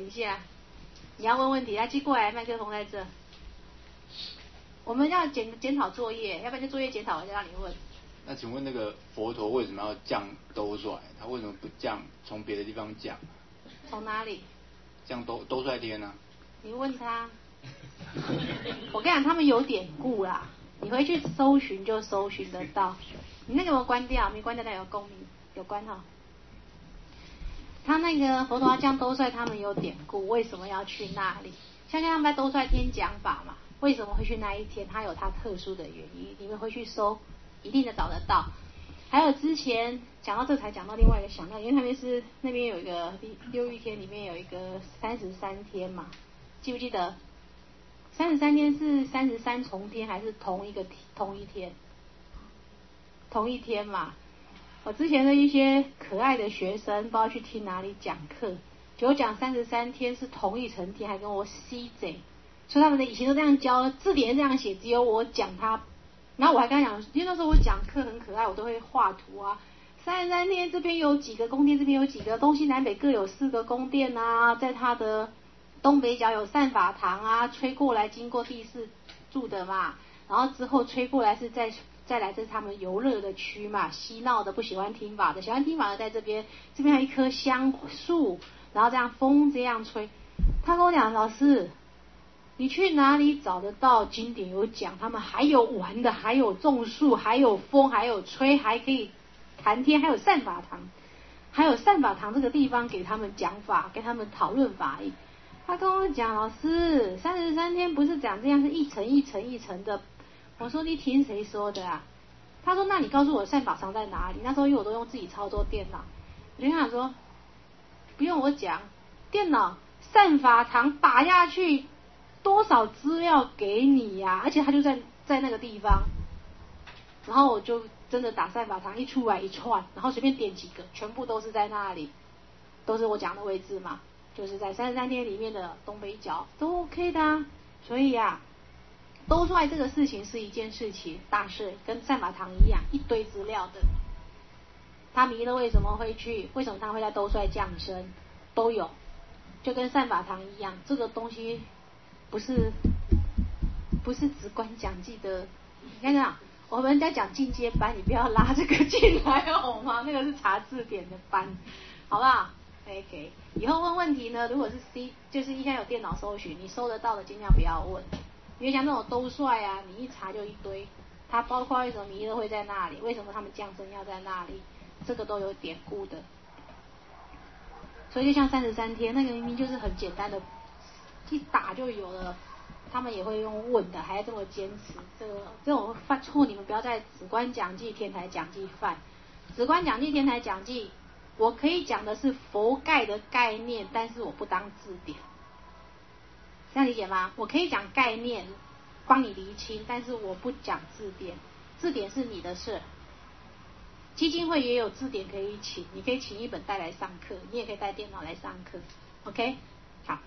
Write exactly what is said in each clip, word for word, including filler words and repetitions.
一下，你要问问题，来寄过来，麦克风在这。我们要检检讨作业，要不然就作业检讨，我就让你问。 那请问那个佛陀为什么要降兜率？他为什么不降从别的地方降？ 从哪里？ 降兜兜率天呢、啊？ 你问他。我跟你讲，他们有典故啦，你回去搜寻就搜寻得到。你那个有没有关掉？没关掉，那有共鸣，有关哈。他那个佛陀降兜率，他们有典故，为什么要去那里？像跟他们在兜率天讲法嘛，为什么会去那一天？他有他特殊的原因，你们回去搜，一定的找得到。还有之前讲到这才讲到另外一个想到，因为那边是那边有一个六欲天里面有一个三十三天嘛，记不记得？三十三天是三十三重天还是同一个同一天？同一天嘛。我之前的一些可爱的学生，不知道去听哪里讲课，就讲三十三天是同一层天，还跟我 C J， 所以他们的以前都这样教，字典这样写，只有我讲他。然后我还跟他讲，因为那时候我讲课很可爱，我都会画图啊。三十三天这边有几个宫殿，这边有几个，东西南北各有四个宫殿啊，在它的东北角有善法堂啊，吹过来经过第四住的嘛，然后之后吹过来是在再来这是他们游乐的区嘛，嬉闹的不喜欢听法的，喜欢听法的在这边，这边还有一棵香树，然后这样风这样吹。他跟我讲，老师，你去哪里找得到经典有讲他们还有玩的，还有种树，还有风，还有吹，还可以谈天，还有善法堂，还有善法堂这个地方给他们讲法，给他们讨论法。他跟我讲，老师，三十三天不是讲这样，是一层一层一层的。我说你听谁说的啊？他说那你告诉我善法堂在哪里？那时候因为我都用自己操作电脑，我就跟他说不用我讲，电脑善法堂打下去多少资料给你呀、啊？而且他就在在那个地方，然后我就真的打善法堂一出来一串，然后随便点几个，全部都是在那里，都是我讲的位置嘛，就是在三十三天里面的东北角都 OK 的啊。所以啊，兜率这个事情是一件事情，大事，跟善法堂一样，一堆资料的。他弥勒为什么会去？为什么他会在兜率降生？都有，就跟善法堂一样，这个东西不是不是直观讲记的。你看看，我们在讲进阶班，你不要拉这个进来好吗？那个是查字典的班，好不好 ？OK， 以后问问题呢，如果是 C， 就是应该有电脑搜寻，你搜得到的尽量不要问。因为像那种兜率啊，你一查就一堆，它包括为什么弥勒会在那里，为什么他们降生要在那里，这个都有典故的。所以就像三十三天，那个明明就是很简单的，一打就有了，他们也会用问的，还这么坚持，这个这种犯错，你们不要在直观讲记、天台讲记犯。直观讲记、天台讲记，我可以讲的是佛盖的概念，但是我不当字典。这样理解吗？我可以讲概念，帮你厘清，但是我不讲字典，字典是你的事。基金会也有字典可以请，你可以请一本带来上课，你也可以带电脑来上课 ，OK？ 好，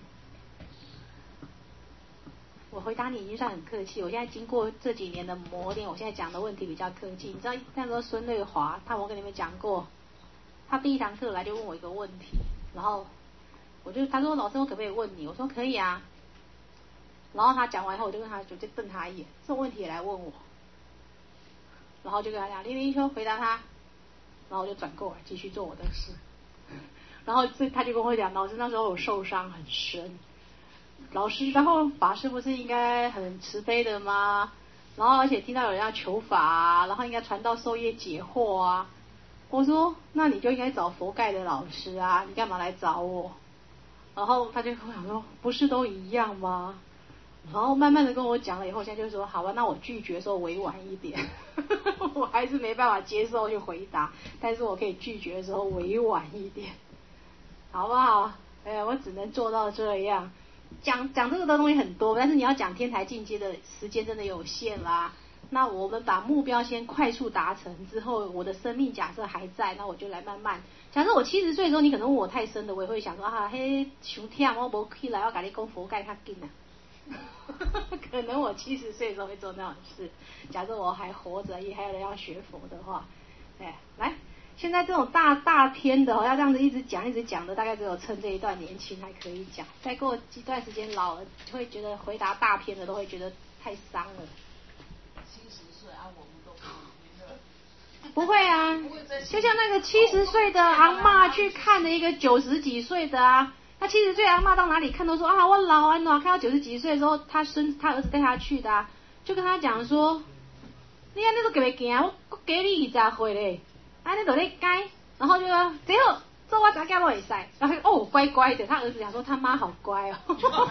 我回答你已经算很客气，我现在经过这几年的磨练，我现在讲的问题比较客气。你知道那时候孙瑞华，他我跟你们讲过，他第一堂课来就问我一个问题，然后我就他说老师我可不可以问你？我说可以啊。然后他讲完以后，我就跟他就瞪他一眼，这种问题也来问我，然后就跟他讲零零秋回答他，然后我就转过来继续做我的事。然后这他就跟我讲，老师那时候我受伤很深，老师，然后法师不是应该很慈悲的吗？然后而且听到有人要求法啊，然后应该传道授业解惑啊。我说那你就应该找佛盖的老师啊，你干嘛来找我？然后他就跟我讲说，不是都一样吗？然后慢慢的跟我讲了以后，现在就说好吧，那我拒绝的时候委婉一点，我还是没办法接受去回答，但是我可以拒绝的时候委婉一点，好不好？哎，我只能做到这样。讲讲这个的东西很多，但是你要讲天台进阶的时间真的有限啦。那我们把目标先快速达成之后，我的生命假设还在，那我就来慢慢。假设我七十岁的时候，你可能问我太深的，我也会想说啊，嘿，伤忝，我无起来，我跟你讲佛盖较紧啊。可能我七十岁的时候会做那种事。假设我还活着，也还有人要学佛的话，哎，来， 现在这种大大篇的哦，要这样子一直讲一直讲的，大概只有趁这一段年轻还可以讲，再过一段时间老了，就会觉得回答大篇的都会觉得太伤了。 七十岁啊，我们都不了。 不会啊，就像那个七十岁的阿嬷去看了一个九十几岁的啊，那七十岁阿嬷到哪里看都说啊，我老啊，看到九十几岁的时候，他孙他儿子带他去的啊，就跟他讲说，你安尼都给袂行，我我给你二十岁嘞。安尼就咧改，然后就说最后做我查囝我会使，然后哦乖乖的，他儿子讲说他妈好乖哦。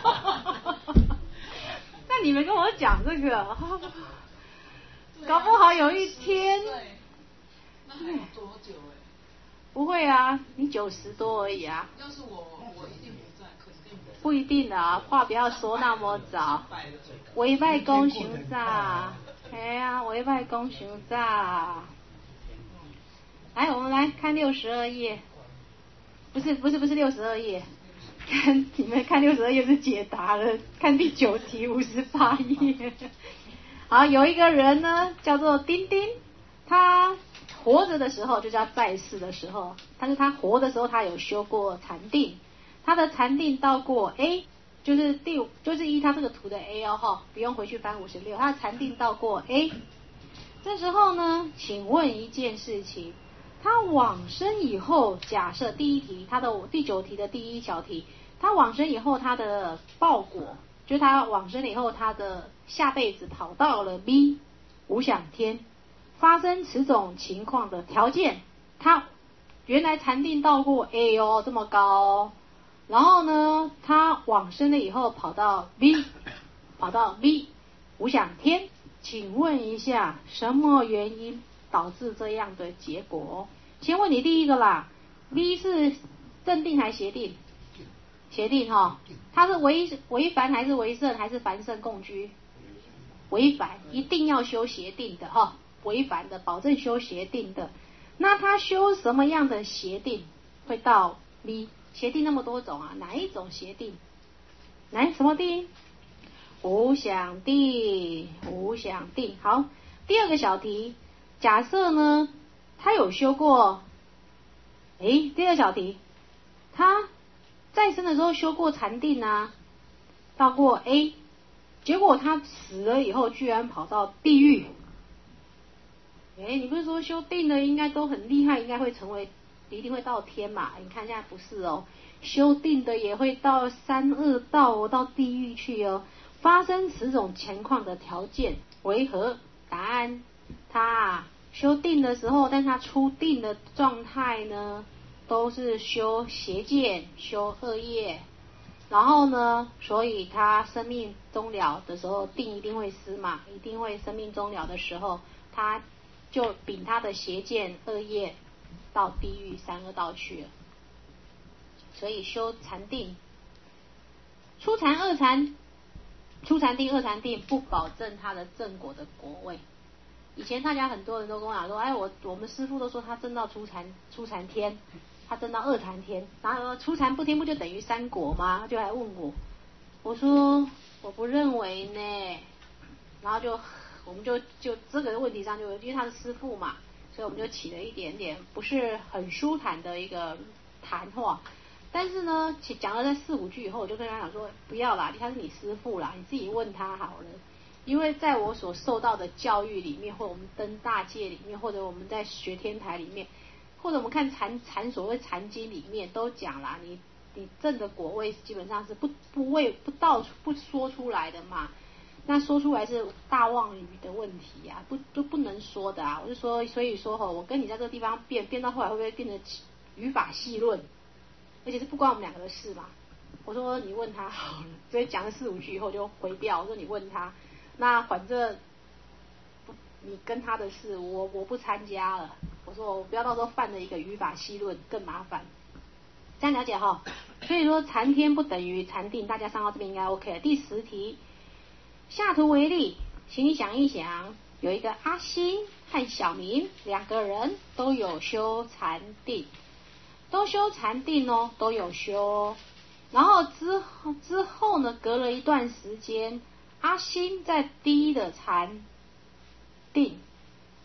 那你们跟我讲这个，搞不好有一天， 那还有多久哎？ 不会啊，你九十多而已啊。 要是我，我一定不在，肯定不在。 不一定啊，话不要说那么早。委拜讲伤早，哎呀，委拜讲伤早。来，我们来看六十二页，不是不是不是六十二页，看你们看六十二页是解答了，看第九题五十八页。好，有一个人呢叫做丁丁，他活着的时候就叫在世的时候，但是他活的时候他有修过禅定，他的禅定到过 A， 就是第就是依他这个图的 A 哦哈，不用回去翻五十六，他的禅定到过 A。这时候呢，请问一件事情。他往生以后，假设第一题，他的第九题的第一小题，他往生以后，他的报果，就是他往生了以后，他的下辈子跑到了 B 无想天，发生此种情况的条件，他原来禅定到过 A 哦，这么高哦，然后呢，他往生了以后跑到 B， 跑到 B 无想天，请问一下，什么原因导致这样的结果？先问你第一个啦 ，B 是正定还是邪定？邪定哈，它是违违凡还是违胜还是凡圣共居？违凡，一定要修邪定的哈，违凡的保证修邪定的。那他修什么样的邪定会到 B？ 邪定那么多种啊，哪一种邪定？来，什么定？无想定，无想定。好，第二个小题。假设呢，他有修过，诶，第二小题，他在生的时候修过禅定啊，到过 A， 结果他死了以后居然跑到地狱。诶，你不是说修定的应该都很厉害，应该会成为一定会到天嘛？你看现在不是哦，修定的也会到三恶道哦，到地狱去哦。发生此种情况的条件为何？答案。他修定的时候，但他出定的状态呢，都是修邪见、修恶业，然后呢，所以他生命终了的时候，定一定会失嘛，一定会生命终了的时候，他就秉他的邪见、恶业到地狱三恶道去了。所以修禅定，初禅、二禅、初禅定、二禅定不保证他的正果的果位。以前大家很多人都跟我讲说，哎，我我们师父都说他证到初禅初禅天，他证到二禅天，然后初禅不天不就等于三果吗？就来问我，我说我不认为呢，然后就我们就就这个问题上就因为他是师父嘛，所以我们就起了一点点不是很舒坦的一个谈话。但是呢，讲了在四五句以后，我就跟他讲说，不要啦，他是你师父啦，你自己问他好了。因为在我所受到的教育里面，或者我们登大戒里面，或者我们在学天台里面，或者我们看禅禅所谓禅经里面都讲啦，你你正的果位基本上是不不为不道不说出来的嘛，那说出来是大妄语的问题啊，不都不能说的啊。我就说，所以说吼，我跟你在这个地方变变到后来会不会变成语法细论，而且是不关我们两个的事嘛。我说你问他好了，所以讲了四五句以后就回掉，我说你问他。那反正你跟他的事，我我不参加了。我说我不要到时候犯了一个语法细论，更麻烦。这样了解哈？所以说禅天不等于禅定，大家上到这边应该 OK 了。第十题，下图为例，请你想一想，有一个阿星和小明两个人都有修禅定，都修禅定哦，都有修。然后之后之后呢，隔了一段时间。阿星在低的禅定，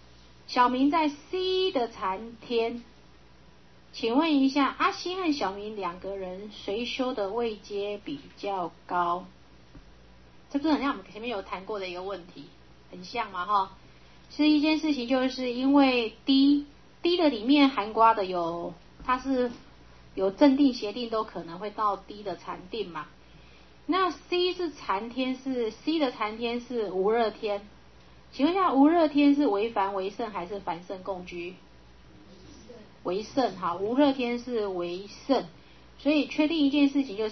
小明在 C 的残天，请问一下，阿星和小明两个人谁修的位阶比较高？这不是很像我们前面有谈过的一个问题，很像嘛哈？是一件事情，就是因为 D D 的里面含刮的有，它是有正定邪定都可能会到 D 的禅定嘛。那 C 是禅天，是 C 的禅天是无热天，请问一下，无热天是为凡为圣还是凡圣共居？为圣，好，无热天是为圣，所以确定一件事情就是。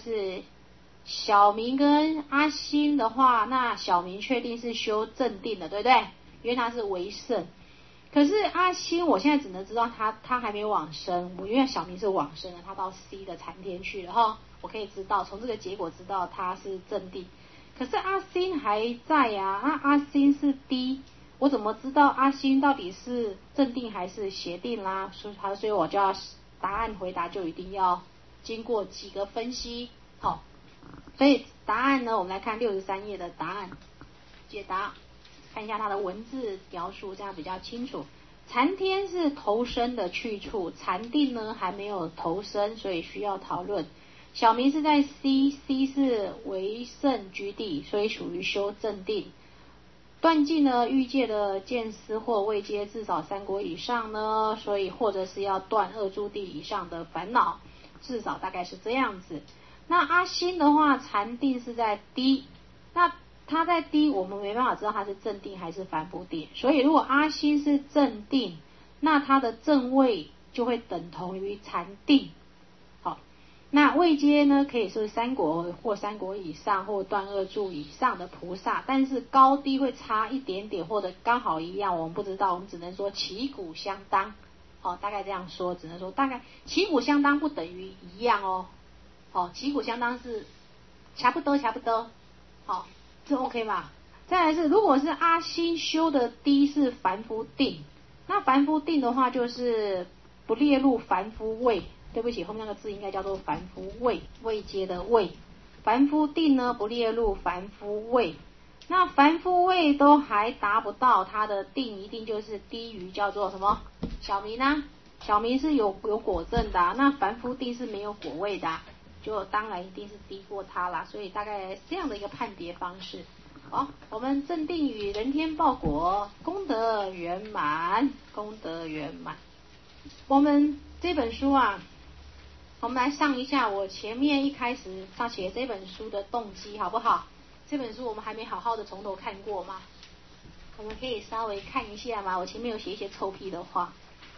小明跟阿星的话，那小明确定是修正定的，对不对？因为他是为圣。可是阿星，我现在只能知道他他还没往生，我因为小明是往生了，他到 C 的禅天去了哈，我可以知道从这个结果知道他是正定。可是阿星还在呀、啊，那阿星是 D， 我怎么知道阿星到底是正定还是邪定啦？所以他所以我就要答案回答就一定要经过几个分析，好。所以答案呢，我们来看六十三页的答案解答，看一下它的文字描述，这样比较清楚。禅天是投生的去处，禅定呢还没有投生，所以需要讨论。小明是在 C，C 是为圣居地，所以属于修正定。断尽呢欲界的见思或位阶至少三国以上呢，所以或者是要断二诸地以上的烦恼，至少大概是这样子。那阿星的话，禅定是在 D， 那他在 D， 我们没办法知道他是正定还是凡夫定，所以如果阿星是正定，那他的正位就会等同于禅定。好，那位阶呢，可以是三国或三国以上或断二柱以上的菩萨，但是高低会差一点点，或者刚好一样，我们不知道，我们只能说旗鼓相当。好，大概这样说，只能说大概旗鼓相当不等于一样哦。好，旗鼓相当是差不多差不多，好，这 OK 吧？再来是，如果是阿星修的低是凡夫定，那凡夫定的话就是不列入凡夫位，对不起，后面那个字应该叫做凡夫位，位阶的位。凡夫定呢不列入凡夫位，那凡夫位都还达不到，他的定一定就是低于叫做什么？小明啊，小明是有有果证的、啊，那凡夫定是没有果位的、啊。就当然一定是低过他啦，所以大概这样的一个判别方式。好，我们正定与人天报果，功德圆满，功德圆满。我们这本书啊，我们来上一下我前面一开始上写这本书的动机，好不好？这本书我们还没好好的从头看过嘛，我们可以稍微看一下嘛。我前面有写一些臭屁的话。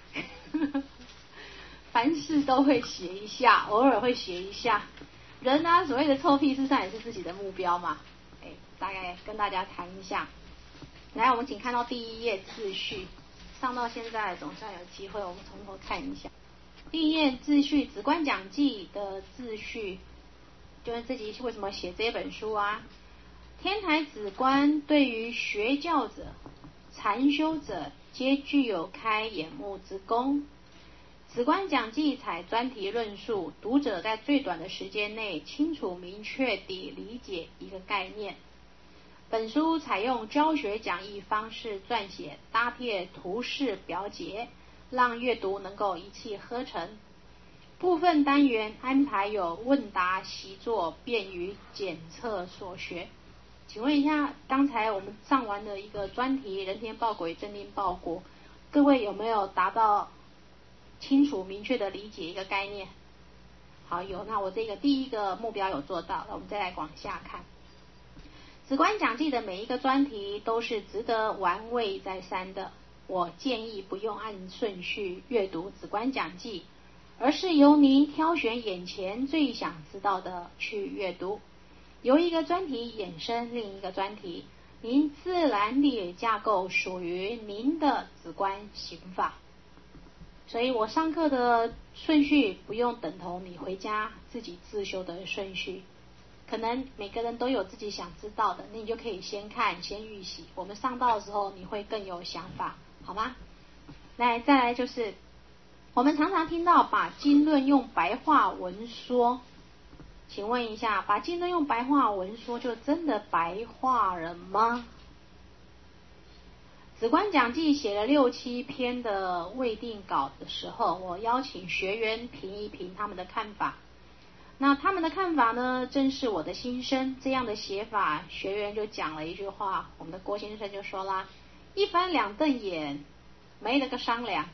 凡事都会写一下，偶尔会写一下。人啊，所谓的臭屁，事实上也是自己的目标嘛。哎，大概跟大家谈一下。来，我们请看到第一页秩序，上到现在总算有机会，我们从头看一下。第一页秩序，止观讲记的秩序，就是自己为什么写这本书啊？天台止观对于学教者、禅修者，皆具有开眼目之功。止观讲记采专题论述，读者在最短的时间内清楚明确地理解一个概念。本书采用教学讲义方式撰写，搭配图示表解，让阅读能够一气呵成。部分单元安排有问答习作，便于检测所学。请问一下，刚才我们上完的一个专题人天报果与正定报果，各位有没有达到清楚明确的理解一个概念？好，有，那我这个第一个目标有做到，那我们再来往下看。止观讲记的每一个专题都是值得玩味再三的，我建议不用按顺序阅读止观讲记，而是由您挑选眼前最想知道的去阅读，由一个专题衍生另一个专题，您自然地架构属于您的止观行法。所以我上课的顺序不用等同你回家自己自修的顺序，可能每个人都有自己想知道的，那你就可以先看先预习，我们上到的时候你会更有想法，好吗？来，再来就是我们常常听到把经论用白话文说，请问一下，把经论用白话文说就真的白话了吗？ 止观讲记写了六七篇的未定稿的时候，我邀请学员评一评他们的看法。那他们的看法呢，正是我的心声。这样的写法，学员就讲了一句话，我们的郭先生就说啦：一翻两瞪眼，没了个商量。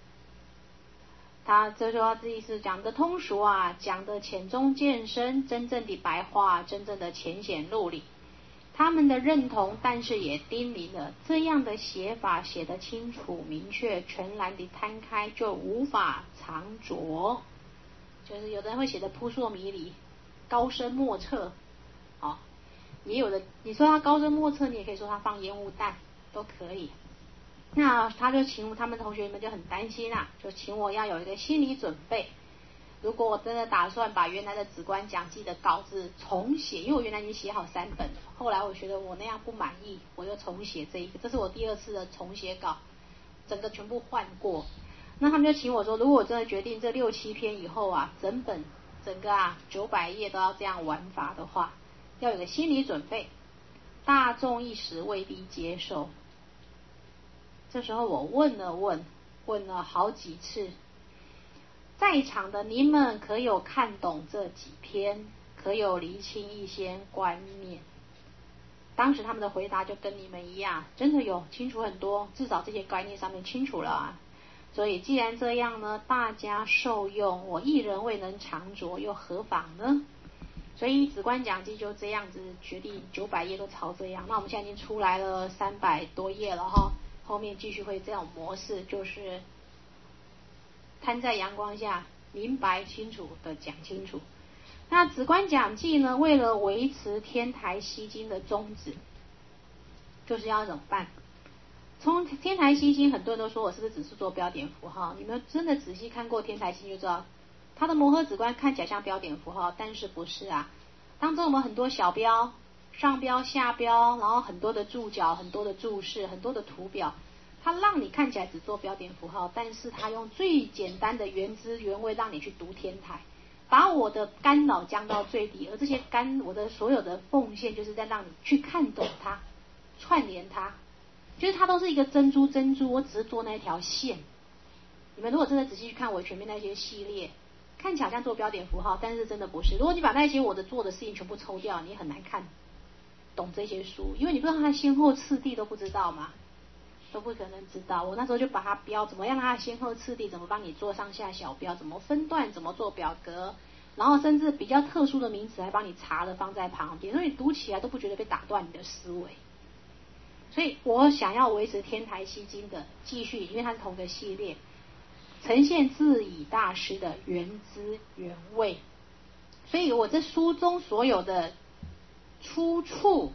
他这说这意思讲的通俗啊，讲的浅中见深，真正的白话，真正的浅显入理。他们的认同，但是也叮咛了，这样的写法写得清楚明确，全然的摊开就无法藏拙。就是有的人会写得扑朔迷离，高深莫测，哦，也有的你说他高深莫测，你也可以说他放烟雾弹，都可以。那他就请他们同学们就很担心啊，就请我要有一个心理准备。如果我真的打算把原来的止观讲记的稿子重写，因为我原来已经写好三本了，后来我觉得我那样不满意，我就重写这一个，这是我第二次的重写稿，整个全部换过。那他们就请我说，如果我真的决定这六七篇以后啊，整本整个啊九百页都要这样玩法的话，要有个心理准备，大众一时未必接受。这时候我问了问，问了好几次，在场的您们可有看懂这几篇，可有厘清一些观念？当时他们的回答就跟你们一样，真的有清楚很多，至少这些概念上面清楚了啊。所以既然这样呢，大家受用，我一人未能长着，又何妨呢？所以止观讲记就这样子决定九百页都朝这样。那我们现在已经出来了三百多页了哈，后面继续会这种模式，就是摊在阳光下，明白清楚的讲清楚。那止观讲记呢，为了维持天台西经的宗旨，就是要怎么办？从天台西经，很多人都说我是不是只是做标点符号？你们真的仔细看过天台西经就知道，它的摩诃止观看起来像标点符号，但是不是啊？当中我们很多小标、上标、下标，然后很多的注脚、很多的注释、很多的图表，它让你看起来只做标点符号，但是它用最简单的原汁原味让你去读天台，把我的干扰降到最低，而这些干我的所有的奉献，就是在让你去看懂它，串联它。就是它都是一个珍珠珍珠，我只是做那一条线。你们如果真的仔细去看我前面那些系列，看起来好像做标点符号，但是真的不是。如果你把那些我的做的事情全部抽掉，你很难看懂这些书，因为你不知道它的先后次第都不知道嘛，都不可能知道。我那时候就把它标怎么样，它的先后次第怎么帮你做上下小标，怎么分段，怎么做表格，然后甚至比较特殊的名词还帮你查了放在旁边，所以你读起来都不觉得被打断你的思维。所以我想要维持天台西经的继续，因为它是同个系列，呈现智以大师的原汁原味。所以我这书中所有的出处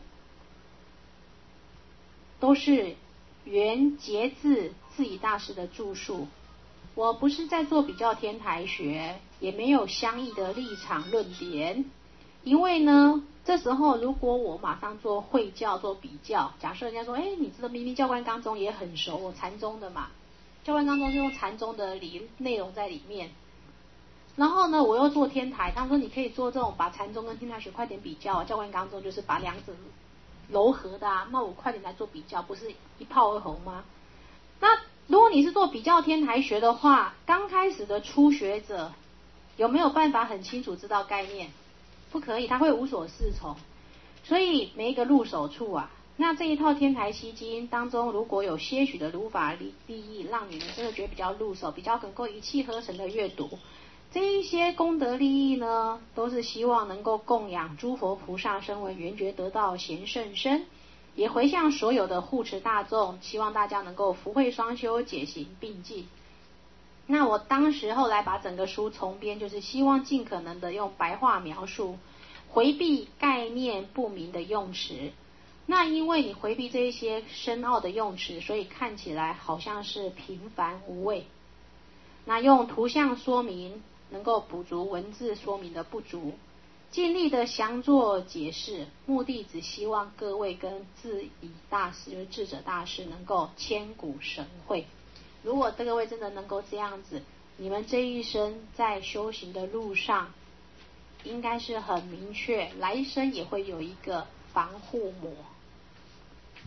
都是原节自智以大师的著述。我不是在做比较天台学，也没有相异的立场论点。因为呢，这时候如果我马上做会教做比较，假设人家说，哎，你知道明明教官纲中也很熟，我禅宗的嘛，教官纲中是用禅宗的理内容在里面，然后呢，我又做天台，他说你可以做这种把禅宗跟天台学快点比较，教官纲中就是把两者糅合的啊，那我快点来做比较，不是一炮而红吗？那如果你是做比较天台学的话，刚开始的初学者有没有办法很清楚知道概念？不可以，他会无所适从。所以每一个入手处啊，那这一套天台西经当中，如果有些许的如法利益，让你们真的觉得比较入手，比较能够一气呵成的阅读，这一些功德利益呢，都是希望能够供养诸佛菩萨声闻缘觉得道贤圣身，也回向所有的护持大众，希望大家能够福慧双修，解行并进。那我当时后来把整个书重编，就是希望尽可能的用白话描述，回避概念不明的用词。那因为你回避这一些深奥的用词，所以看起来好像是平凡无味。那用图像说明，能够补足文字说明的不足，尽力的详作解释，目的只希望各位跟智以大师，就是智者大师能够千古神会。如果各位真的能够这样子，你们这一生在修行的路上应该是很明确，来生也会有一个防护膜。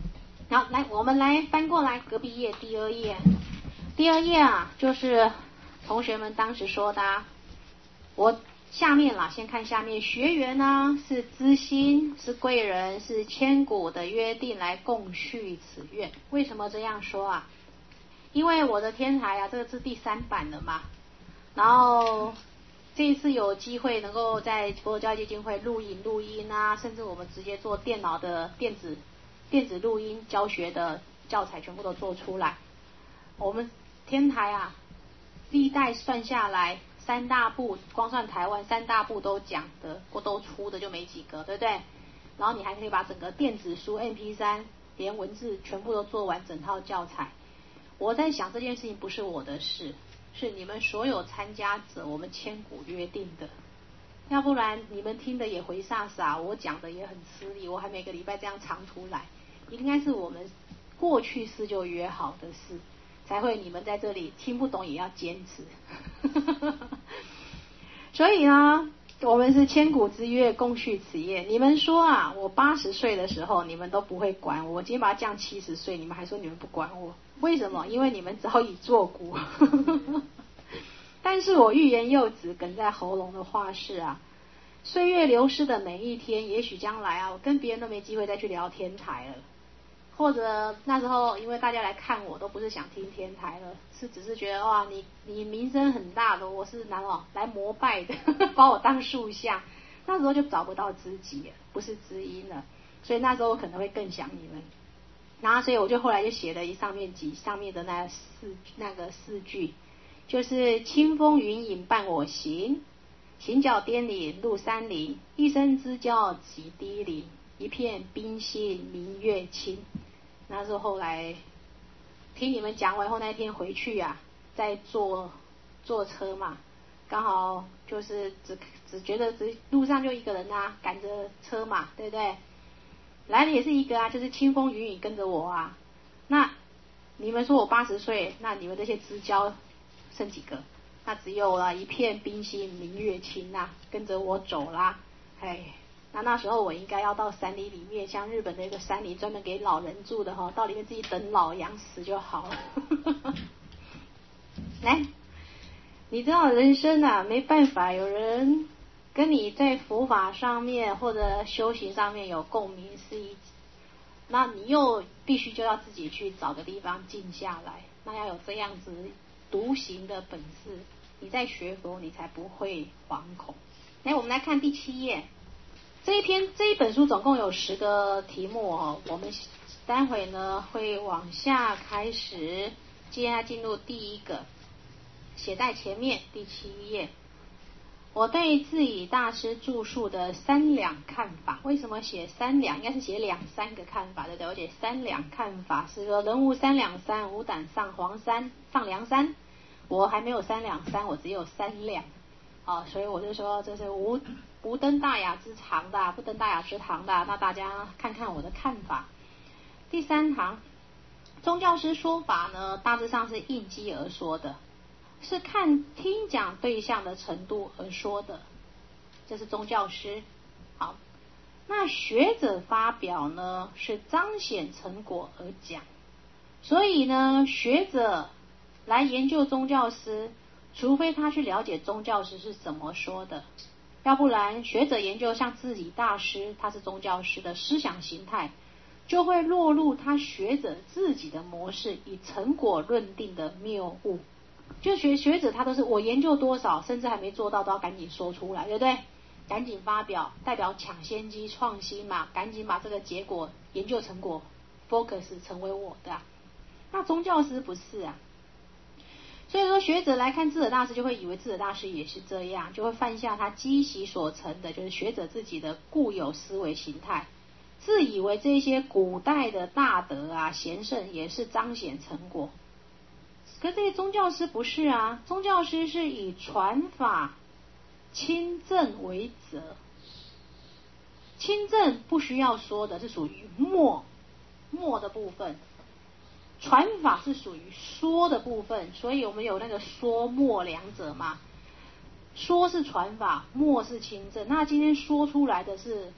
好，来，我们来翻过来隔壁页第二页。第二页啊，就是同学们当时说的、啊，我下面啦，先看下面，学员呢是知心，是贵人，是千古的约定来共续此愿。为什么这样说啊？因为我的天台啊，这个是第三版了嘛，然后这一次有机会能够在佛教基金会录影录音啊，甚至我们直接做电脑的电子电子录音教学的教材全部都做出来。我们天台啊，历代算下来三大部，光算台湾三大部都讲的或都出的就没几个，对不对？然后你还可以把整个电子书 M P 三 连文字全部都做完整套教材。我在想这件事情不是我的事，是你们所有参加者我们千古约定的，要不然你们听的也回煞煞，我讲的也很吃力，我还每个礼拜这样长途来，应该是我们过去式就约好的事，才会你们在这里听不懂也要坚持所以呢，我们是千古之约，共续此业。你们说啊，我八十岁的时候你们都不会管我，我今天把它降七十岁，你们还说你们不管我，为什么？因为你们早已作古但是我欲言又止，梗在喉咙的话是啊，岁月流失的每一天，也许将来啊，我跟别人都没机会再去聊天台了，或者那时候因为大家来看我都不是想听天台了，是只是觉得哇，你你名声很大的，我是拿哦来膜拜的把我当树下，那时候就找不到知己了，不是知音了，所以那时候我可能会更想你们。然后所以我就后来就写了一上面几上面的那四那个四句，就是清风云影伴我行，行脚颠岭入山林，一生之交几滴零，一片冰心明月清。那是后来听你们讲完后，那天回去啊，在坐坐车嘛，刚好就是只只觉得只路上就一个人啊，赶着车嘛，对不对？来的也是一个啊，就是清风云雨跟着我啊。那你们说我八十岁，那你们这些知交剩几个？那只有了一片冰心明月清啊，跟着我走啦。哎，那那时候我应该要到山里里面，像日本的一个山里专门给老人住的哈，到里面自己等老养死就好了。来，你知道人生啊，没办法，有人跟你在佛法上面或者修行上面有共鸣是一，那你又必须就要自己去找个地方静下来，那要有这样子独行的本事，你在学佛你才不会惶恐。来，我们来看第七页，这一篇这一本书总共有十个题目哦，我们待会呢会往下开始，接下来进入第一个，写在前面第七页。我对智以大师著述的三两看法，为什么写三两？应该是写两三个看法，对不对？我写三两看法是说人无三两三，无胆上黄山上梁山。我还没有三两三，我只有三两。哦，所以我就说这是无无登大雅之长的，不登大雅之堂的。那大家看看我的看法。第三行，宗教师说法呢，大致上是应机而说的。是看听讲对象的程度而说的，这是宗教师。好，那学者发表呢，是彰显成果而讲。所以呢，学者来研究宗教师，除非他去了解宗教师是怎么说的，要不然学者研究像智以大师，他是宗教师的思想形态，就会落入他学者自己的模式，以成果论定的谬误。就学学者他都是我研究多少，甚至还没做到都要赶紧说出来，对不对？赶紧发表，代表抢先机创新嘛，赶紧把这个结果研究成果 focus 成为我的、啊。那宗教师不是啊，所以说学者来看智者大师，就会以为智者大师也是这样，就会犯下他积习所成的，就是学者自己的固有思维形态，自以为这些古代的大德啊贤圣也是彰显成果。可这些宗教师不是啊，宗教师是以传法亲证为则，亲证不需要说的，是属于默默的部分，传法是属于说的部分，所以我们有那个说默两者嘛，说是传法，默是亲证。那今天说出来的是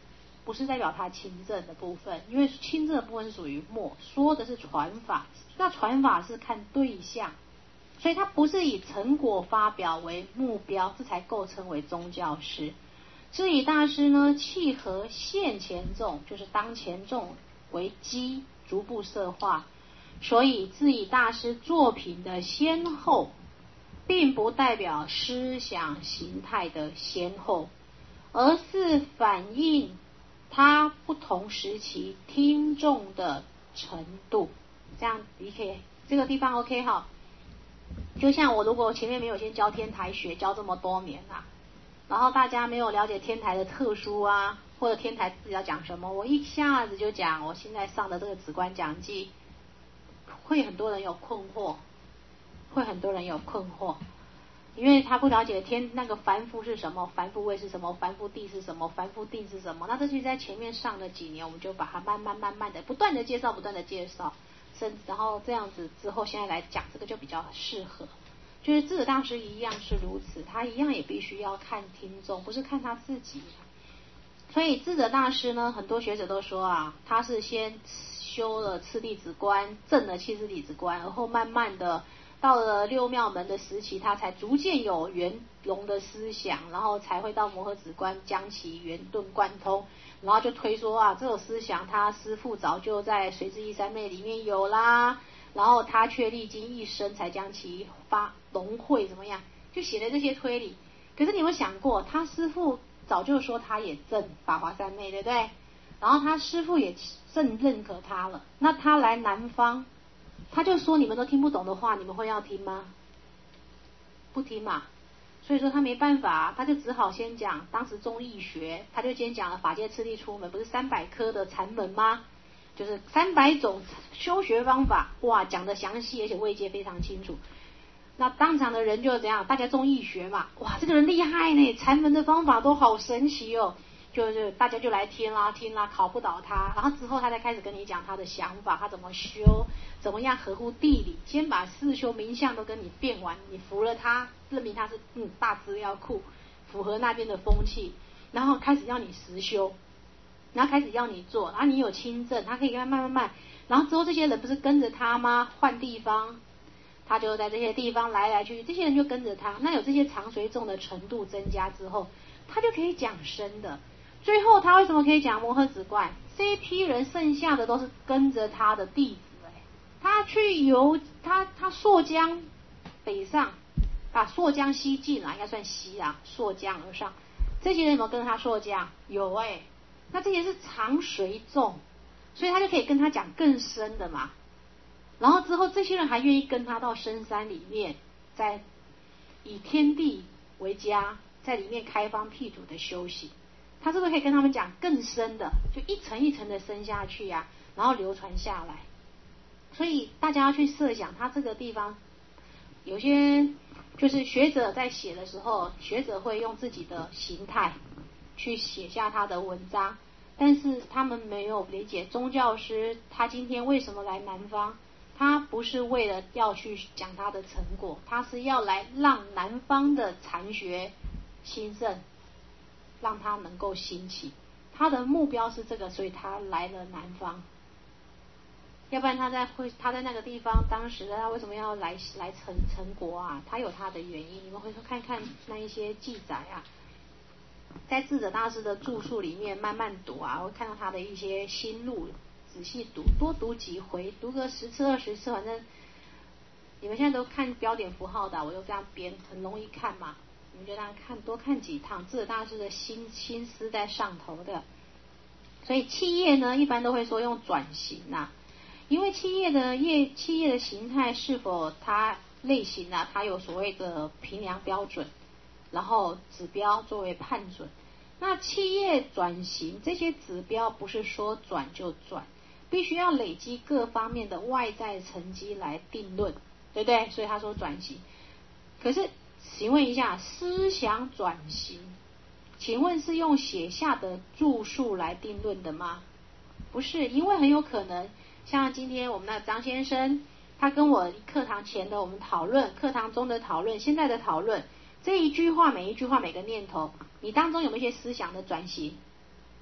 不是代表他亲政的部分，因为亲政的部分是属于末，说的是传法，那传法是看对象，所以他不是以成果发表为目标，这才构成为宗教师。智以大师呢，契合现前众，就是当前众为基，逐步色化，所以智以大师作品的先后并不代表思想形态的先后，而是反映他不同时期听众的程度。这样理解这个地方 OK 哈？就像我如果前面没有先教天台学教这么多年啊，然后大家没有了解天台的特殊啊，或者天台自己要讲什么，我一下子就讲我现在上的这个止观讲记，会很多人有困惑，会很多人有困惑，因为他不了解天那个凡夫是什么，凡夫位是什么，凡夫地是什么，凡夫定是什么。那这些在前面上了几年，我们就把它慢慢慢慢的不断的介绍，不断的介绍，甚至然后这样子之后，现在来讲这个就比较适合。就是智者大师一样是如此，他一样也必须要看听众，不是看他自己。所以智者大师呢，很多学者都说啊，他是先修了次弟子观，证了七支弟子观，然后慢慢的到了六妙门的时期，他才逐渐有圆融的思想，然后才会到摩诃止观将其圆顿贯通，然后就推说啊，这种思想他师父早就在随之一三昧里面有啦，然后他却历经一生才将其发融会，怎么样？就写了这些推理。可是你有没有想过，他师父早就说他也证法华三昧，对不对？然后他师父也正认可他了。那他来南方，他就说你们都听不懂的话，你们会要听吗？不听嘛。所以说他没办法，他就只好先讲当时中义学，他就先讲了法界次第出门，不是三百科的禅门吗？就是三百种修学方法，哇，讲得详细，而且位阶非常清楚。那当场的人就怎样？大家中义学嘛，哇，这个人厉害呢，禅门的方法都好神奇哦，就是大家就来听啦听啦，考不倒他。然后之后他才开始跟你讲他的想法，他怎么修，怎么样合乎地理，先把四修名相都跟你变完，你服了他，证明他是嗯大资料库，符合那边的风气，然后开始要你实修。然后开始要你做，然后你有亲证，他可以跟他慢慢慢，然后之后这些人不是跟着他吗？换地方，他就在这些地方来来去去，这些人就跟着他。那有这些常随众的程度增加之后，他就可以讲深的。最后他为什么可以讲摩诃止观？这一批人剩下的都是跟着他的弟子，哎，他去游，他他溯江北上，把溯江西进啊，应该算西啊，溯江而上。这些人有没有跟着他溯江？有哎、欸。那这些是常随众，所以他就可以跟他讲更深的嘛。然后之后这些人还愿意跟他到深山里面，在以天地为家，在里面开方辟土的修行。他是不是可以跟他们讲更深的，就一层一层的深下去呀、啊，然后流传下来。所以大家要去设想，他这个地方有些就是学者在写的时候，学者会用自己的形态去写下他的文章，但是他们没有理解宗教师他今天为什么来南方，他不是为了要去讲他的成果，他是要来让南方的禅学兴盛，让他能够兴起，他的目标是这个，所以他来了南方。要不然他在会他在那个地方，当时他为什么要来来成成国啊？他有他的原因，你们回头看看那一些记载啊。在智者大师的著述里面慢慢读啊，会看到他的一些心路，仔细读，多读几回，读个十次二十次，反正你们现在都看标点符号的，我就这样编，很容易看嘛，你们就这样看，多看几趟，智者大师的心心思在上头的。所以企业呢，一般都会说用转型啊，因为企业的业企业的形态是否它类型啊，它有所谓的评量标准，然后指标作为判准。那企业转型这些指标不是说转就转，必须要累积各方面的外在成绩来定论，对不对？所以他说转型。可是请问一下，思想转型请问是用写下的著述来定论的吗？不是，因为很有可能像今天我们的张先生，他跟我课堂前的我们讨论，课堂中的讨论，现在的讨论，这一句话每一句话每个念头，你当中有没有一些思想的转型？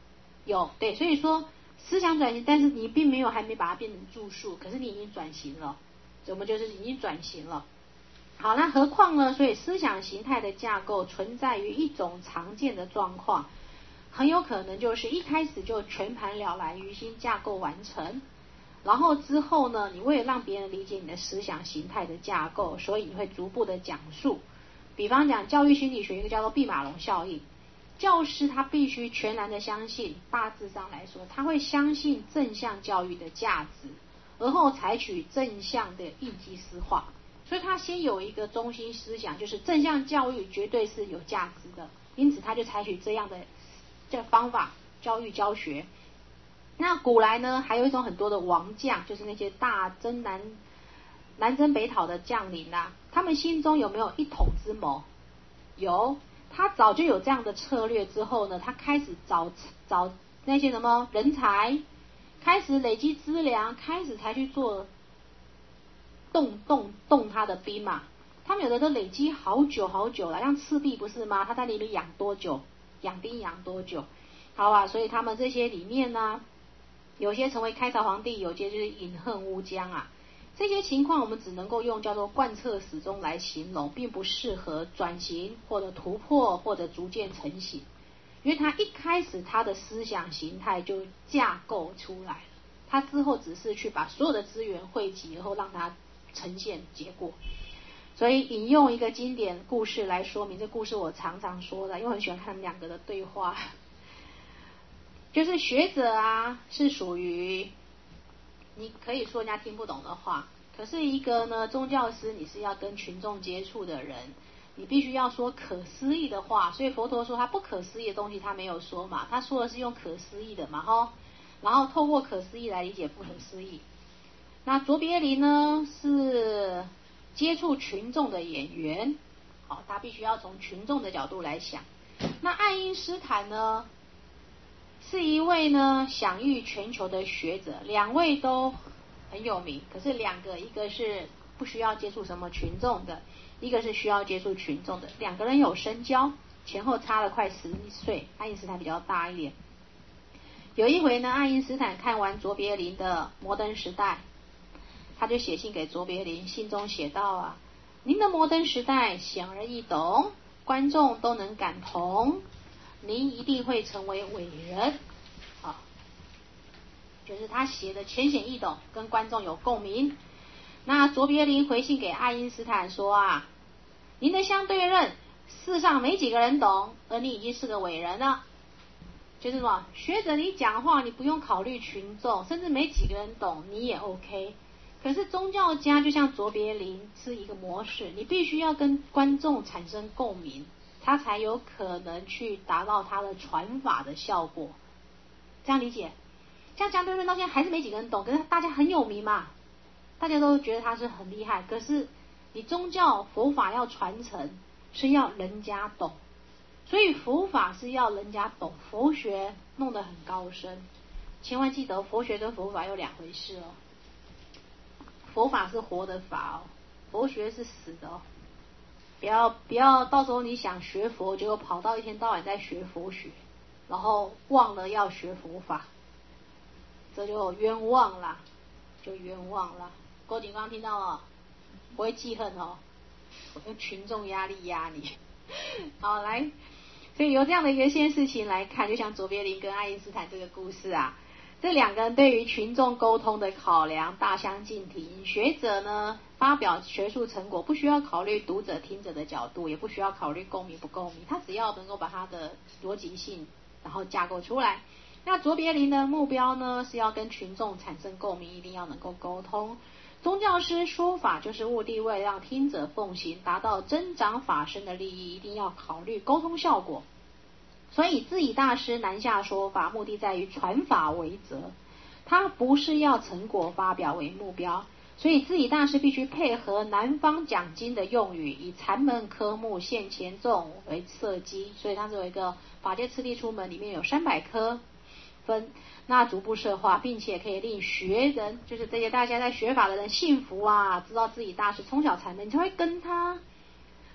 有，对，所以说思想转型，但是你并没有还没把它变成著述，可是你已经转型了，我们就是已经转型了。好，那何况呢？所以思想形态的架构存在于一种常见的状况，很有可能就是一开始就全盘了然于心，架构完成，然后之后呢，你为了让别人理解你的思想形态的架构，所以你会逐步的讲述。比方讲教育心理学一个叫做毕马龙效应，教师他必须全然的相信，大致上来说他会相信正向教育的价值，而后采取正向的应激思化，所以他先有一个中心思想，就是正向教育绝对是有价值的，因此他就采取这样的这个方法教育教学。那古来呢，还有一种很多的王将，就是那些大征南南征北讨的将领啊，他们心中有没有一统之谋？有，他早就有这样的策略之后呢，他开始找找那些什么人才，开始累积资粮，开始才去做动动动他的兵嘛。他们有的都累积好久好久了，像赤壁不是吗？他在里面养多久？养兵养多久？好啊，所以他们这些里面呢，有些成为开朝皇帝，有些就是饮恨乌江啊。这些情况我们只能够用叫做贯彻始终来形容，并不适合转型或者突破或者逐渐成型，因为他一开始他的思想形态就架构出来了，他之后只是去把所有的资源汇集，然后让它呈现结果。所以引用一个经典故事来说明，这故事我常常说的，因为我很喜欢看他们两个的对话。就是学者啊，是属于你可以说人家听不懂的话，可是一个呢宗教师，你是要跟群众接触的人，你必须要说可思议的话。所以佛陀说他不可思议的东西他没有说嘛，他说的是用可思议的嘛齁，然后透过可思议来理解不可思议。那卓别林呢是接触群众的演员，好，他必须要从群众的角度来想。那爱因斯坦呢是一位呢享誉全球的学者，两位都很有名，可是两个一个是不需要接触什么群众的，一个是需要接触群众的，两个人有深交，前后差了快十岁，爱因斯坦比较大一点。有一回呢，爱因斯坦看完卓别林的《摩登时代》，他就写信给卓别林，信中写道啊，您的摩登时代显而易懂，观众都能感同，您一定会成为伟人。好，就是他写的浅显易懂，跟观众有共鸣。那卓别林回信给爱因斯坦说啊，您的相对论世上没几个人懂，而你已经是个伟人了。就是什么，学者你讲话你不用考虑群众，甚至没几个人懂你也 OK。可是宗教家就像卓别林是一个模式，你必须要跟观众产生共鸣，他才有可能去达到他的传法的效果。这样理解？像相对论到现在还是没几个人懂，可是大家很有名嘛，大家都觉得他是很厉害。可是你宗教佛法要传承，是要人家懂，所以佛法是要人家懂，佛学弄得很高深。千万记得，佛学跟佛法有两回事哦。佛法是活的法哦，佛学是死的哦。不要不要，到时候你想学佛，结果跑到一天到晚在学佛学，然后忘了要学佛法，这就冤枉啦，就冤枉啦。郭景刚听到了，不会记恨哦，我用群众压力压你。好，来，所以由这样的一个件事情来看，就像卓别林跟爱因斯坦这个故事啊，这两个人对于群众沟通的考量大相径庭。学者呢发表学术成果，不需要考虑读者听者的角度，也不需要考虑共鸣不共鸣，他只要能够把他的逻辑性然后架构出来。那卓别林的目标呢是要跟群众产生共鸣，一定要能够沟通。宗教师说法就是目的为了让听者奉行，达到增长法身的利益，一定要考虑沟通效果。所以智以大师南下说法，目的在于传法为则，他不是要成果发表为目标。所以智以大师必须配合南方讲经的用语，以禅门科目现前众为设基，所以他是有一个法界次第出门里面有三百科分，那逐步设化，并且可以令学人，就是这些大家在学法的人信服啊，知道自己大师从小禅门，你才会跟他。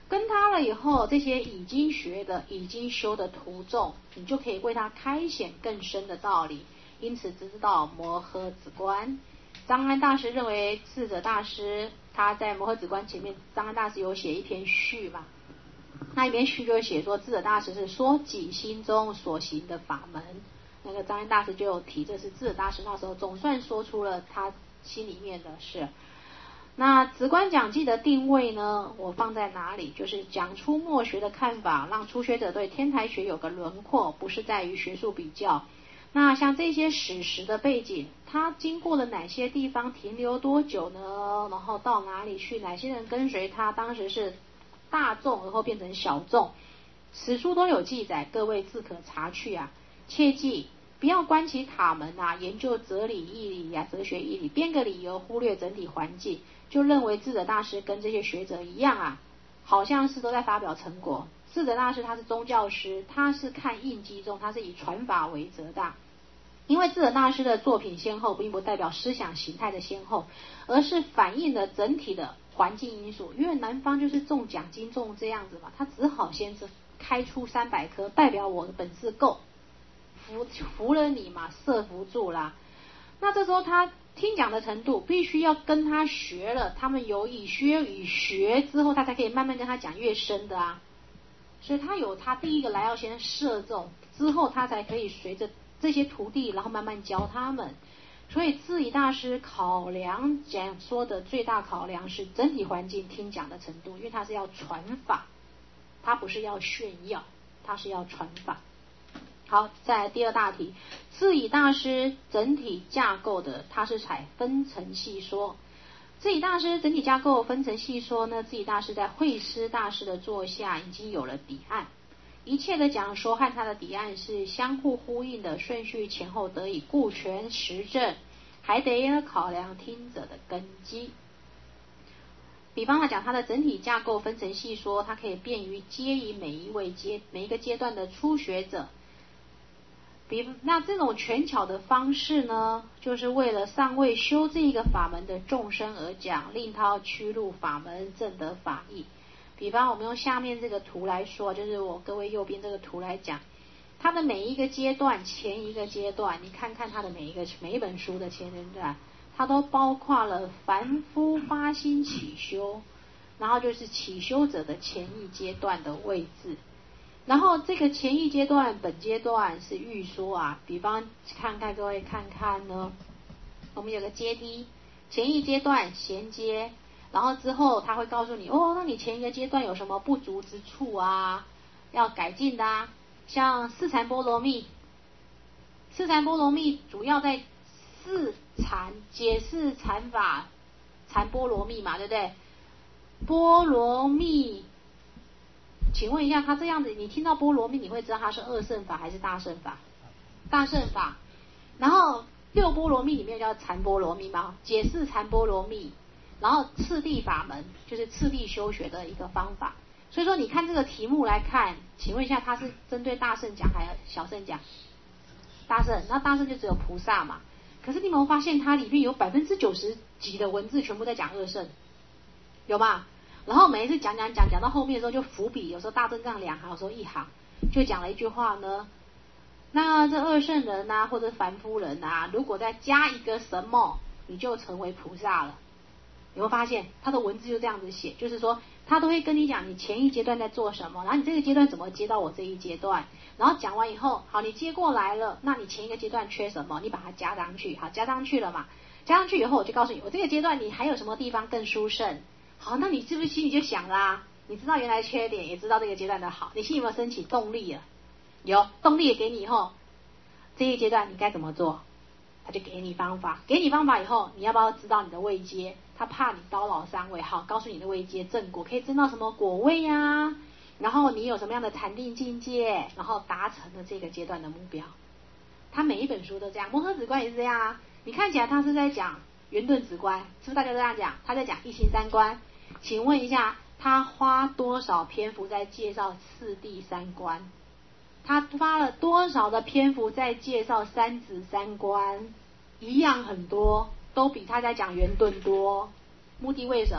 跟他了以后，这些已经学的、已经修的徒众，你就可以为他开显更深的道理，因此知道摩诃止观。张安大师认为智者大师他在摩诃止观前面，张安大师有写一篇序嘛，那一篇序就写说智者大师是说己心中所行的法门，那个张安大师就有提，这是智者大师那时候总算说出了他心里面的事。那止观讲记的定位呢，我放在哪里？就是讲出末学的看法，让初学者对天台学有个轮廓，不是在于学术比较。那像这些史实的背景，它经过了哪些地方，停留多久呢？然后到哪里去？哪些人跟随他？当时是大众，而后变成小众，史书都有记载，各位自可查去啊。切记不要关起塔门啊，研究哲理义理啊，哲学义理，编个理由忽略整体环境，就认为智者大师跟这些学者一样啊，好像是都在发表成果。智者大师他是宗教师，他是看印记中，他是以传法为则的。因为智者大师的作品先后并不代表思想形态的先后，而是反映了整体的环境因素。因为南方就是重奖金重这样子嘛，他只好先是开出三百颗，代表我的本事够，服服了你嘛，摄服住啦。那这时候他听讲的程度必须要跟他学了，他们有以学与学之后，他才可以慢慢跟他讲越深的啊。所以他有他第一个来要先摄众，之后他才可以随着这些徒弟，然后慢慢教他们。所以智颐大师考量讲说的最大考量是整体环境听讲的程度，因为他是要传法，他不是要炫耀，他是要传法。好，再来第二大题，智颐大师整体架构的，他是采分层细说。智颐大师整体架构分层细说呢，智颐大师在慧思大师的座下已经有了底案，一切的讲说和他的底案是相互呼应的，顺序前后得以顾全实证，还得考量听者的根基。比方来讲，他的整体架构分层细说，它可以便于接引每一位阶每一个阶段的初学者。比那这种权巧的方式呢，就是为了尚未修这一个法门的众生而讲，令他趋入法门，证得法义。比方我们用下面这个图来说，就是我各位右边这个图来讲，它的每一个阶段，前一个阶段，你看看它的每一个每一本书的前阶段，它都包括了凡夫发心起修，然后就是起修者的前一阶段的位置。然后这个前一阶段本阶段是预说啊，比方看看各位看看呢，我们有个阶梯，前一阶段衔接，然后之后他会告诉你，哦，那你前一个阶段有什么不足之处啊，要改进的啊。像四禅波罗蜜，四禅波罗蜜主要在四禅解释禅法，禅波罗蜜嘛，对不对？波罗蜜，请问一下，他这样子，你听到波罗蜜，你会知道它是二乘法还是大乘法？大乘法。然后六波罗蜜里面叫禅波罗蜜嘛，解释禅波罗蜜，然后次第法门就是次第修学的一个方法。所以说，你看这个题目来看，请问一下，它是针对大乘讲还是小乘讲？大乘，那大乘就只有菩萨嘛。可是你有没有发现，它里面有百分之九十几的文字全部在讲二乘，有吗？然后每一次讲讲讲讲到后面的时候就伏笔，有时候大正杠两行，有时候一行，就讲了一句话呢。那这二圣人啊，或者凡夫人啊，如果再加一个什么，你就成为菩萨了。有没有发现他的文字就这样子写？就是说他都会跟你讲你前一阶段在做什么，然后你这个阶段怎么接到我这一阶段，然后讲完以后，好，你接过来了，那你前一个阶段缺什么，你把它加上去，好，加上去了嘛，加上去以后我就告诉你，我这个阶段你还有什么地方更殊胜。好，那你是不是心里就想啦、啊？你知道原来缺点，也知道这个阶段的好，你心里有没有升起动力了？有动力也给你以后，这一阶段你该怎么做？他就给你方法，给你方法以后，你要不要知道你的位阶？他怕你高老三位，好，告诉你的位阶正果可以证到什么果位呀、啊？然后你有什么样的禅定境界，然后达成了这个阶段的目标。他每一本书都这样，摩诃止观也是这样啊。你看起来他是在讲圆顿止观，是不是大家都这样讲？他在讲一心三观。请问一下，他花多少篇幅在介绍次第三观？他花了多少的篇幅在介绍三子三观？一样很多，都比他在讲圆顿多。目的为什么？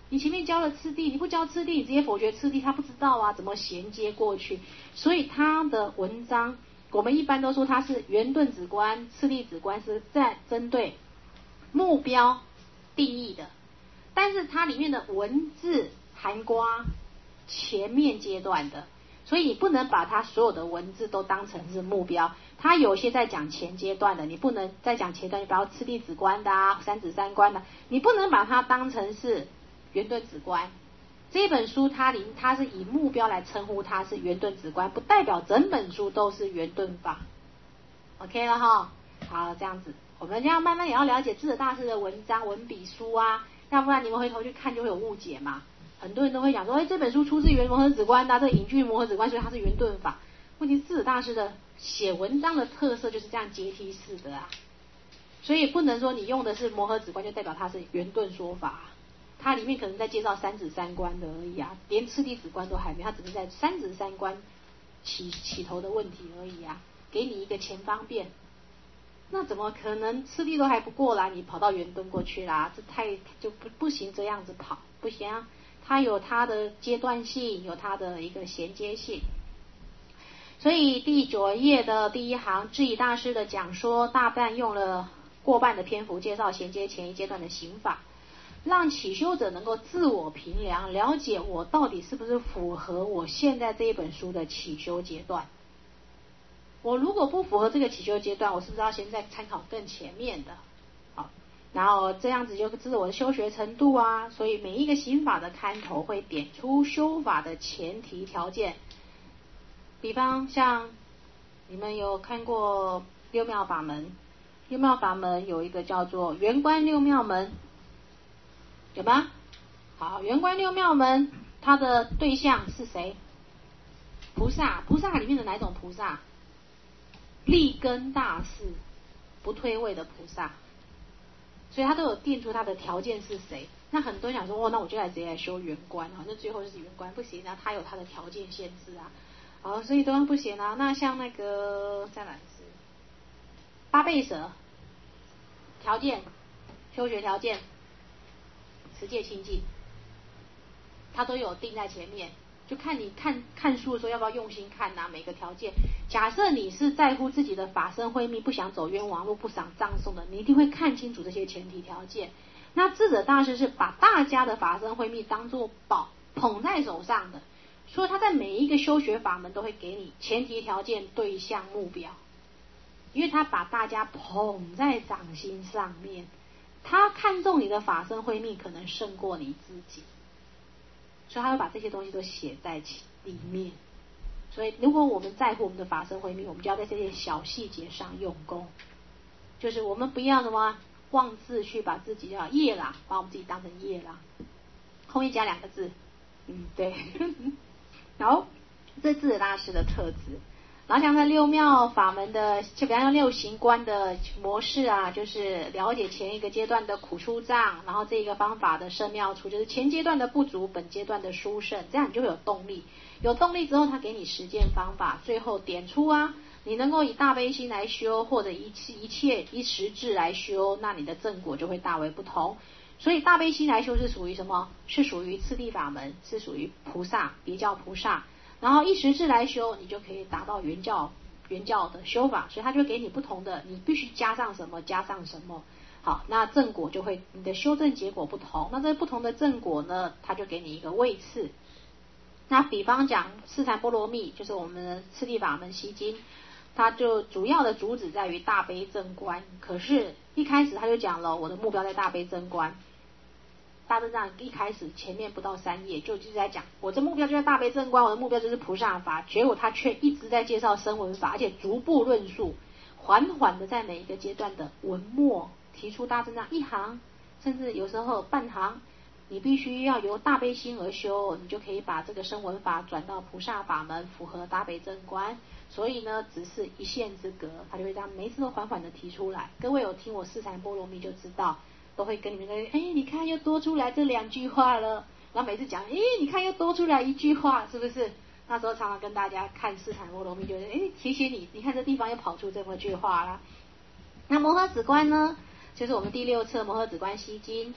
你前面教了次第，你不教次第，你直接否决次第，他不知道啊，怎么衔接过去？所以他的文章，我们一般都说它是圆顿子观、次第子观是在针对目标定义的，但是它里面的文字含括前面阶段的，所以你不能把它所有的文字都当成是目标。它有些在讲前阶段的，你不能再讲前段，你比如次第子观的啊、三子三观的，你不能把它当成是圆顿子观。这本书它里它是以目标来称呼它是圆顿子观，不代表整本书都是圆顿法。OK 了哈，好，这样子，我们这样慢慢也要了解智者大师的文章、文笔书啊，要不然你们回头去看就会有误解嘛。很多人都会讲说，哎，这本书出自圆摩诃子观的、啊，这隐居摩诃子观，所以它是圆顿法。问题是智者大师的写文章的特色就是这样阶梯式的啊，所以不能说你用的是摩诃子观就代表它是圆顿说法。它里面可能在介绍三子三观的而已啊，连次第子观都还没，它只是在三子三观起起头的问题而已啊，给你一个前方便。那怎么可能次第都还不过来，你跑到圆顿过去啦？这太就不不行，这样子跑不行啊。它有它的阶段性，有它的一个衔接性。所以第九页的第一行，智以大师的讲说，大半用了过半的篇幅介绍衔接前一阶段的行法。让起修者能够自我评量，了解我到底是不是符合我现在这一本书的起修阶段。我如果不符合这个起修阶段，我是不是要现在参考更前面的？好，然后这样子就知道我的修学程度啊。所以每一个行法的开头会点出修法的前提条件。比方像你们有看过六妙法门，六妙法门有一个叫做圆观六妙门。有吗？好，圆观六妙门，它的对象是谁？菩萨。菩萨里面的哪一种菩萨？立根大士，不退位的菩萨。所以他都有定出他的条件是谁。那很多人想说，哦，那我就来直接来修圆观，好，那最后就是圆观不行啊，他有他的条件限制啊。好，所以都不行啊。那像那个再来是八倍舍，条件，修学条件。持戒清净，它都有定在前面，就看你看看书的时候要不要用心看啊，每个条件。假设你是在乎自己的法身慧命，不想走冤枉路，不想葬送的，你一定会看清楚这些前提条件。那智者大师是把大家的法身慧命当作宝捧在手上的，所以他在每一个修学法门都会给你前提条件、对象、目标，因为他把大家捧在掌心上面。他看重你的法身慧命可能胜过你自己，所以他会把这些东西都写在里面。所以如果我们在乎我们的法身慧命，我们就要在这些小细节上用功，就是我们不要什么妄自去把自己叫夜郎，把我们自己当成夜郎，后面加两个字，嗯，对。然后这智者大师的特质。然后像在六妙法门的，就比方说六行观的模式啊，就是了解前一个阶段的苦出障，然后这一个方法的胜妙处，就是前阶段的不足，本阶段的殊胜，这样你就会有动力。有动力之后，他给你实践方法，最后点出啊，你能够以大悲心来修，或者一一切一时智来修，那你的正果就会大为不同。所以大悲心来修是属于什么？是属于次第法门，是属于菩萨，别教菩萨。然后一时智来修，你就可以达到原教原教的修法，所以他就给你不同的，你必须加上什么加上什么。好，那正果就会你的修正结果不同，那这不同的正果呢，他就给你一个位次。那比方讲四禅波罗蜜，就是我们的次第法门西经，它就主要的主旨在于大悲正观，可是一开始他就讲了我的目标在大悲正观。大正藏一开始前面不到三页就一直在讲，我这目标就在大悲正观，我的目标就是菩萨法，结果他却一直在介绍声闻法，而且逐步论述，缓缓的在每一个阶段的文末提出大正藏一行，甚至有时候半行，你必须要由大悲心而修，你就可以把这个声闻法转到菩萨法门，符合大悲正观。所以呢，只是一线之隔，他就会这样每一次都缓缓的提出来。各位有听我四禅波罗蜜就知道，都会跟你们说，哎，你看又多出来这两句话了。然后每次讲，哎，你看又多出来一句话，是不是？那时候常常跟大家看四禅波罗蜜，就是哎提醒你，你看这地方又跑出这么句话啦。那摩诃止观呢，就是我们第六册摩诃止观西经。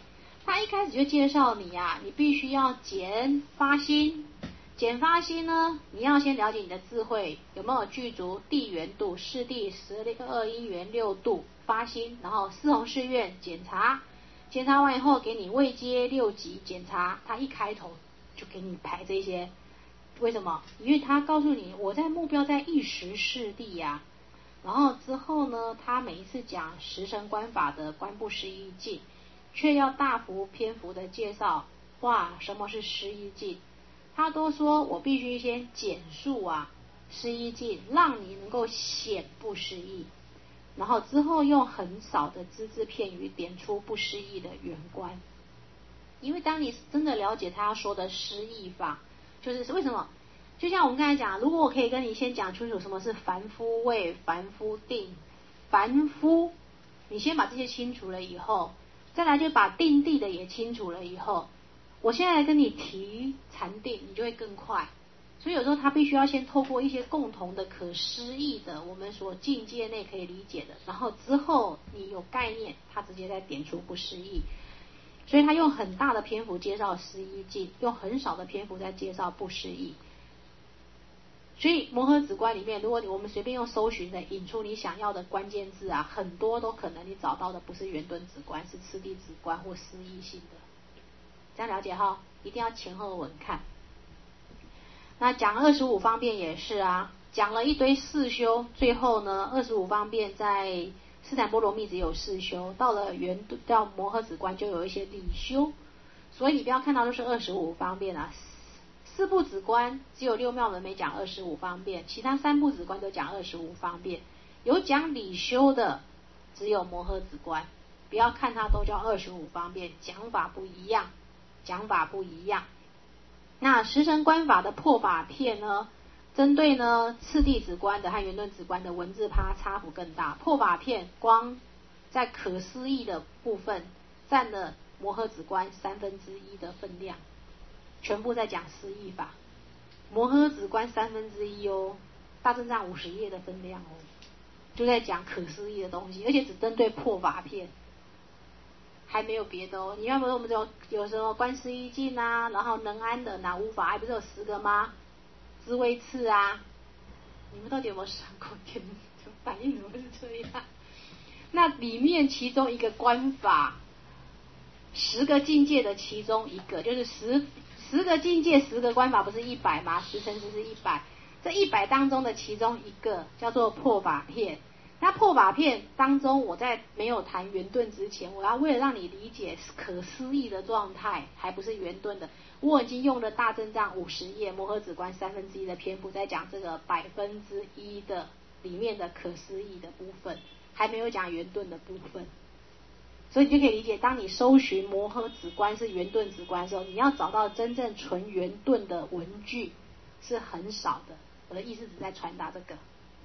他一开始就介绍你啊，你必须要减发心。减发心呢，你要先了解你的智慧有没有具足地缘度、四地十二因缘六度发心，然后四弘誓愿检查，检查完以后给你位阶六级检查，他一开头就给你排这些。为什么？因为他告诉你我在目标在一时四地呀、啊。然后之后呢，他每一次讲十神观法的观不思议境，却要大幅篇幅的介绍哇什么是思议境。他都说我必须先简述啊思议境，让你能够显不思议，然后之后用很少的只字片语点出不思议的圆观。因为当你真的了解他要说的思议法，就是为什么？就像我们刚才讲，如果我可以跟你先讲清楚什么是凡夫位、凡夫定、凡夫，你先把这些清楚了以后，再来就把定地的也清楚了以后，我现在来跟你提禅定，你就会更快。所以有时候他必须要先透过一些共同的可思议的我们所境界内可以理解的，然后之后你有概念，他直接再点出不思议。所以他用很大的篇幅介绍思议境，用很少的篇幅在介绍不思议。所以摩诃止观里面，如果我们随便用搜寻的引出你想要的关键字啊，很多都可能你找到的不是圆顿止观，是次第止观或思议性的。这样了解哈，一定要前后文看。那讲二十五方便也是啊，讲了一堆四修，最后呢，二十五方便在斯坦波罗蜜只有四修，到了圆到摩诃止观就有一些理修，所以你不要看到都是二十五方便啊。四部止观只有六妙门没讲二十五方便，其他三部止观都讲二十五方便。有讲理修的只有摩诃止观，不要看它都叫二十五方便，讲法不一样，讲法不一样。那十神观法的破法片呢，针对呢次第止观的和圆顿止观的文字差差幅更大。破法片光在可思议的部分占了摩诃止观三分之一的分量，全部在讲思议法。摩诃止观三分之一哦，大正藏五十页的分量哦，就在讲可思议的东西，而且只针对破法片，还没有别的哦。你要不我们有有什么观思议境啊，然后能安的哪无法，还不是有十个吗？知微次啊，你们到底有没有上过天？反应怎么是这样？那里面其中一个观法，十个境界的其中一个，就是十十个境界十个观法，不是一百吗？十乘十是一百，这一百当中的其中一个叫做破法片。那破法片当中，我在没有谈圆顿之前，我要为了让你理解可思议的状态，还不是圆顿的，我已经用了大正藏五十页摩诃止观三分之一的篇幅在讲这个百分之一的里面的可思议的部分，还没有讲圆顿的部分。所以你就可以理解，当你搜寻摩诃止观是圆顿止观的时候，你要找到真正纯圆顿的文句是很少的。我的意思只在传达这个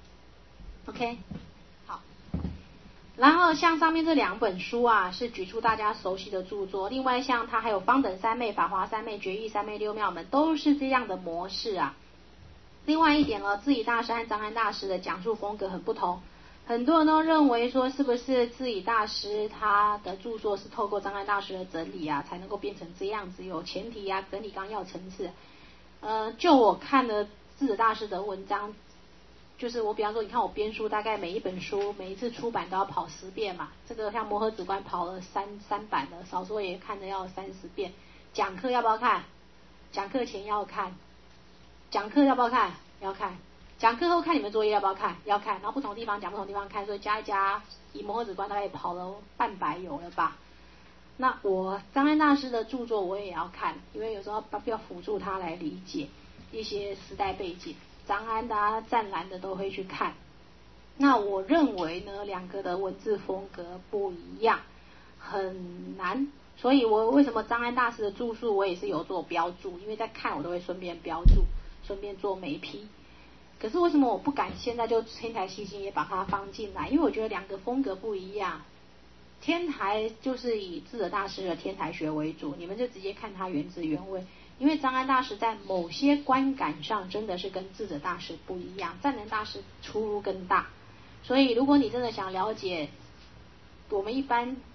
OK。好，然后像上面这两本书啊，是举出大家熟悉的著作。另外像它还有方等三昧、法华三昧、觉义三昧、六妙门，都是这样的模式啊。另外一点呢，智顗大师和张安大师的讲述风格很不同。很多人都认为说，是不是智顗大师他的著作是透过张安大师的整理啊，才能够变成这样子，有前提啊、整理纲要层次。呃，就我看了智顗大师的文章，就是我比方说，你看我编书，大概每一本书每一次出版都要跑十遍嘛。这个像摩诃止观跑了三三版的，少说也看了要三十遍。讲课要不要看？讲课前要看。讲课要不要看？要看。讲课后看你们作业要不要看？要看。然后不同地方讲不同地方看，所以加一加，以摩诃止观大概也跑了半百有了吧。那我张安大师的著作我也要看，因为有时候要辅助他来理解一些时代背景。张安的啊、湛蓝的都会去看。那我认为呢，两个的文字风格不一样，很难。所以我为什么张安大师的著述我也是有做标注，因为在看我都会顺便标注，顺便做眉批。可是为什么我不敢现在就天台细心也把它放进来？因为我觉得两个风格不一样。天台就是以智者大师的天台学为主，你们就直接看它原汁原味。因为张安大师在某些观感上真的是跟智者大师不一样，湛能大师出入更大。所以如果你真的想了解我们一般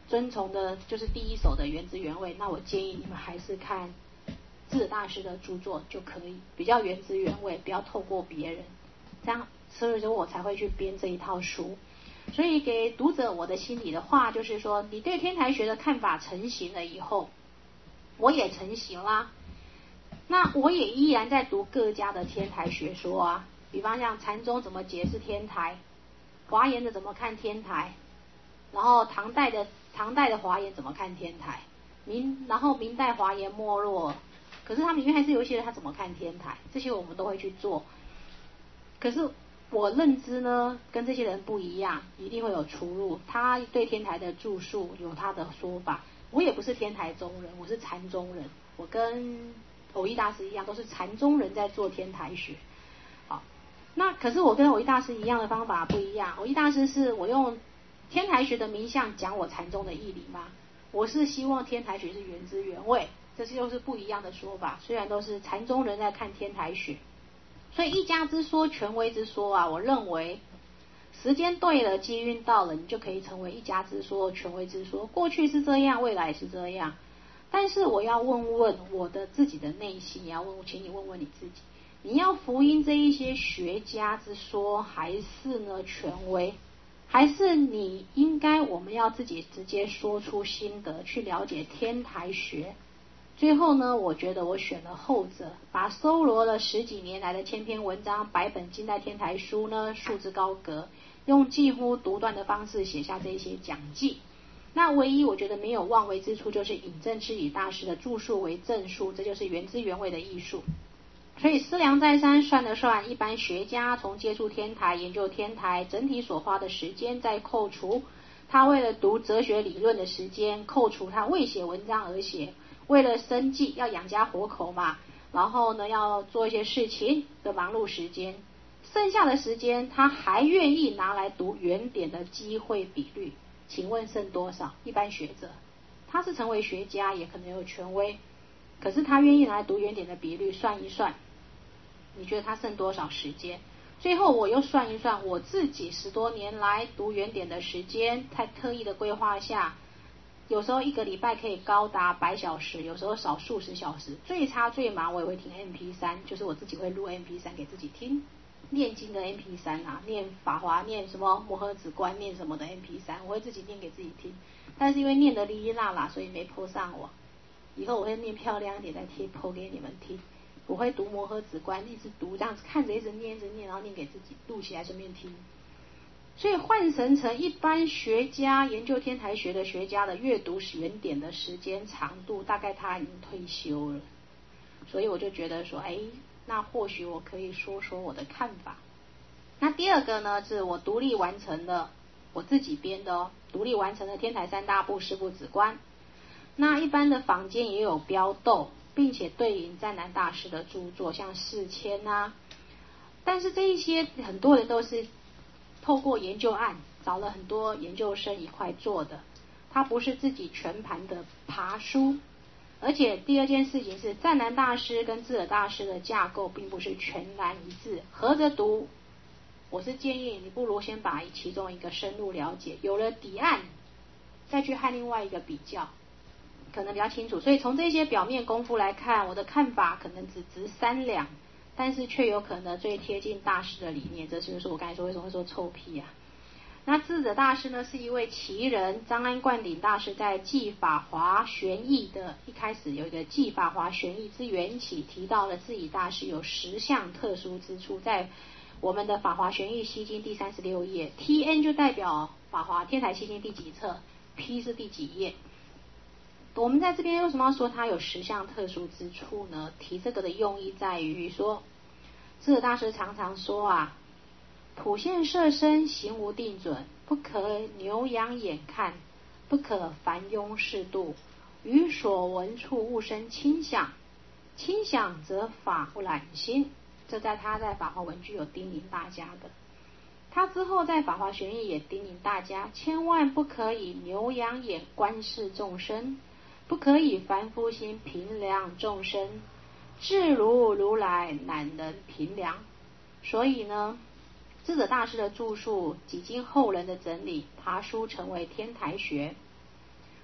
遵从的就是第一手的原汁原味，那我建议你们还是看智者大师的著作就可以，比较原汁原味，不要透过别人，这样所以说我才会去编这一套书。所以给读者我的心里的话就是说，你对天台学的看法成型了以后，我也成型啦，那我也依然在读各家的天台学说啊，比方像禅宗怎么解释天台，华严的怎么看天台，然后唐代的唐代的华严怎么看天台，明然后明代华严没落，可是他们里面还是有一些人他怎么看天台，这些我们都会去做。可是我认知呢跟这些人不一样，一定会有出入。他对天台的著述有他的说法，我也不是天台宗人，我是禅宗人，我跟蕅益大师一样，都是禅宗人在做天台学。好，那可是我跟蕅益大师一样的方法不一样，蕅益大师是我用天台学的名相讲我禅宗的义理吗？我是希望天台学是原汁原味，这是又是不一样的说法。虽然都是禅宗人在看天台学，所以一家之说，权威之说啊，我认为时间对了，机运到了，你就可以成为一家之说，权威之说。过去是这样，未来也是这样。但是我要问问我的自己的内心，也要问，请你问问你自己，你要福音这一些学家之说，还是呢权威？还是你应该我们要自己直接说出心得，去了解天台学？最后呢，我觉得我选了后者，把搜罗了十几年来的千篇文章，百本近代天台书呢，束之高阁，用几乎独断的方式写下这些讲记。那唯一我觉得没有妄为之处，就是引证知礼大师的著述为正述，这就是原汁原味的艺术。所以思量再三，算了算，一般学家从接触天台、研究天台整体所花的时间，再扣除他为了读哲学理论的时间，扣除他为写文章而写，为了生计要养家活口嘛，然后呢要做一些事情的忙碌时间，剩下的时间他还愿意拿来读原点的机会比率，请问剩多少？一般学者他是成为学家，也可能有权威，可是他愿意拿来读原点的比率，算一算，你觉得他剩多少时间？最后我又算一算我自己十多年来读原点的时间，在特意的规划下，有时候一个礼拜可以高达百小时，有时候少数十小时，最差最忙我也会听 M P 三， 就是我自己会录 M P 三 给自己听，念经的 M P 三 啊，念法华，念什么摩诃止观，念什么的 M P 三， 我会自己念给自己听，但是因为念得哩哩啦啦，所以没 po 上网，以后我会念漂亮一点再贴 po 给你们听。我会读摩诃止观，一直读这样子，看着一直念一直念，然后念给自己录起来顺便听。所以换神成一般学家研究天台学的学家的阅读原点的时间长度，大概他已经退休了，所以我就觉得说，哎，那或许我可以说说我的看法。那第二个呢，是我独立完成的，我自己编的哦，独立完成的天台三大部师父止观。那一般的坊间也有标斗，并且对应湛南大师的著作，像释谦啊，但是这一些很多人都是透过研究案找了很多研究生一块做的，他不是自己全盘的爬书。而且第二件事情是，湛南大师跟智者大师的架构并不是全然一致，合着读，我是建议你不如先把其中一个深入了解，有了底案再去和另外一个比较，可能比较清楚。所以从这些表面功夫来看，我的看法可能只值三两，但是却有可能最贴近大师的理念，这就是我刚才说为什么会说臭屁啊。那智者大师呢，是一位奇人，张安灌顶大师在《记法华玄义》的一开始有一个《记法华玄义之缘起》，提到了智己大师有十项特殊之处，在我们的《法华玄义西经》第三十六页 ，T N 就代表法华天台西经第几册， P 是第几页。我们在这边为什么要说它有十项特殊之处呢？提这个的用意在于说，智者大师常常说啊，普现色身，行无定准，不可牛羊眼看，不可凡庸视度，于所闻处勿生轻想，轻想则法不染心。这在他在法华文句有叮咛大家的。他之后在法华玄义也叮咛大家，千万不可以牛羊眼观视众生，不可以凡夫心评量众生，至如如来乃能评量。所以呢，智者大师的著述几经后人的整理，爬书成为天台学。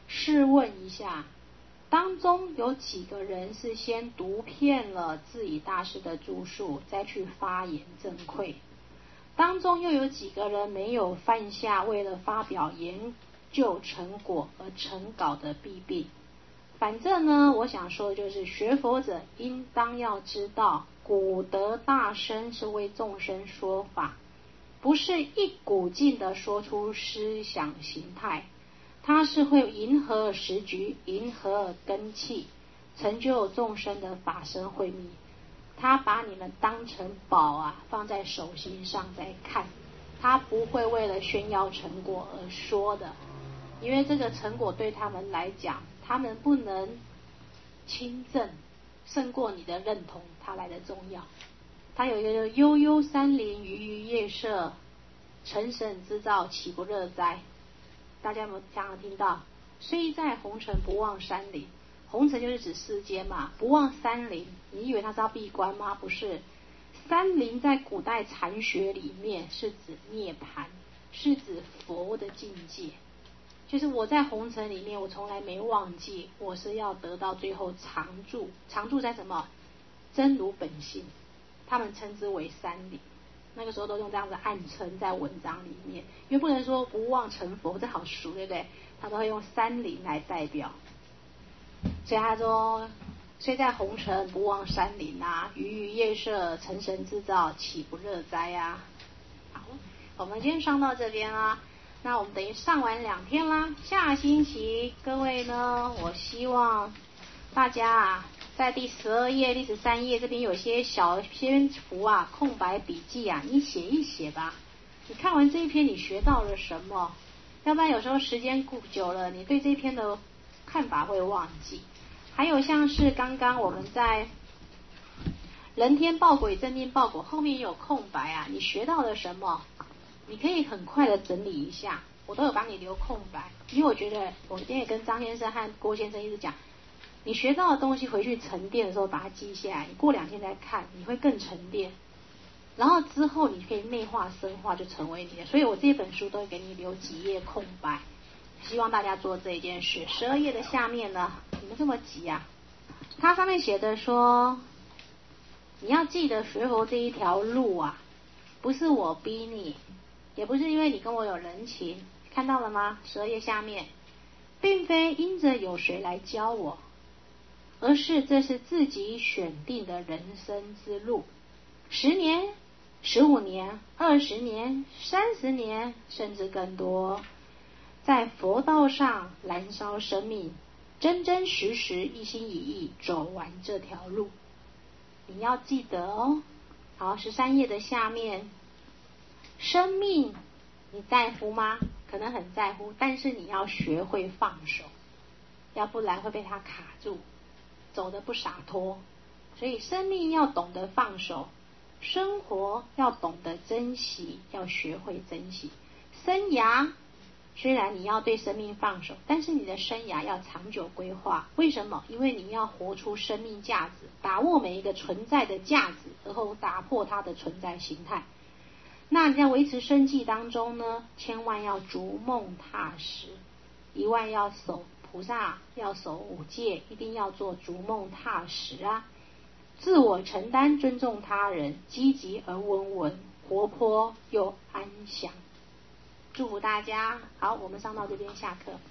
试问一下，当中有几个人是先读遍了智以大师的著述，再去发言正馈？当中又有几个人没有犯下为了发表研究成果而成稿的弊病？反正呢，我想说的就是，学佛者应当要知道，古德大生是为众生说法，不是一股劲的说出思想形态，它是会迎合时局，迎合根器，成就众生的法身慧命。他把你们当成宝啊，放在手心上在看，他不会为了炫耀成果而说的，因为这个成果对他们来讲，他们不能亲证，胜过你的认同，它来的重要。他有一个悠悠山林，鱼鱼夜色，尘神之兆，岂不热哉？大家有没有常常听到？虽在红尘，不忘山林。红尘就是指世间嘛，不忘山林。你以为它是要闭关吗？不是。山林在古代禅学里面是指涅槃，是指佛的境界。就是我在红尘里面，我从来没忘记，我是要得到最后常住。常住在什么？真如本性，他们称之为山林。那个时候都用这样的暗称在文章里面，因为不能说不忘成佛，这好熟，对不对？他都会用山林来代表。所以他说，虽在红尘，不忘山林啊，鱼鱼夜色，尘神之兆，岂不热哉啊？好，我们今天上到这边啦，那我们等于上完两天啦。下星期各位呢，我希望大家啊，在第十二页、第十三页这边有些小篇幅啊，空白笔记啊，你写一写吧。你看完这一篇，你学到了什么？要不然有时候时间过久了，你对这一篇的看法会忘记。还有像是刚刚我们在人天报鬼正定报果后面有空白啊，你学到了什么？你可以很快的整理一下，我都有帮你留空白，因为我觉得我今天也跟张先生和郭先生一直讲，你学到的东西回去沉淀的时候把它记下来，你过两天再看，你会更沉淀，然后之后你可以内化深化，就成为你的。所以我这本书都会给你留几页空白，希望大家做这一件事。十二页的下面呢，你们这么急啊？它上面写的说，你要记得学佛这一条路啊，不是我逼你，也不是因为你跟我有人情，看到了吗？十二页下面，并非因着有谁来教我，而是这是自己选定的人生之路。十年、十五年、二十年、三十年，甚至更多，在佛道上燃烧生命，真真实实一心一意走完这条路。你要记得哦。好，十三页的下面，生命你在乎吗？可能很在乎，但是你要学会放手，要不然会被它卡住，走得不洒脱。所以生命要懂得放手，生活要懂得珍惜，要学会珍惜。生涯虽然你要对生命放手，但是你的生涯要长久规划。为什么？因为你要活出生命价值，把握每一个存在的价值，然后打破它的存在形态。那你在维持生计当中呢，千万要逐梦踏实，一万要守菩萨，要守五戒，一定要做逐梦踏实啊。自我承担，尊重他人，积极而温文，活泼又安详。祝福大家。好，我们上到这边下课。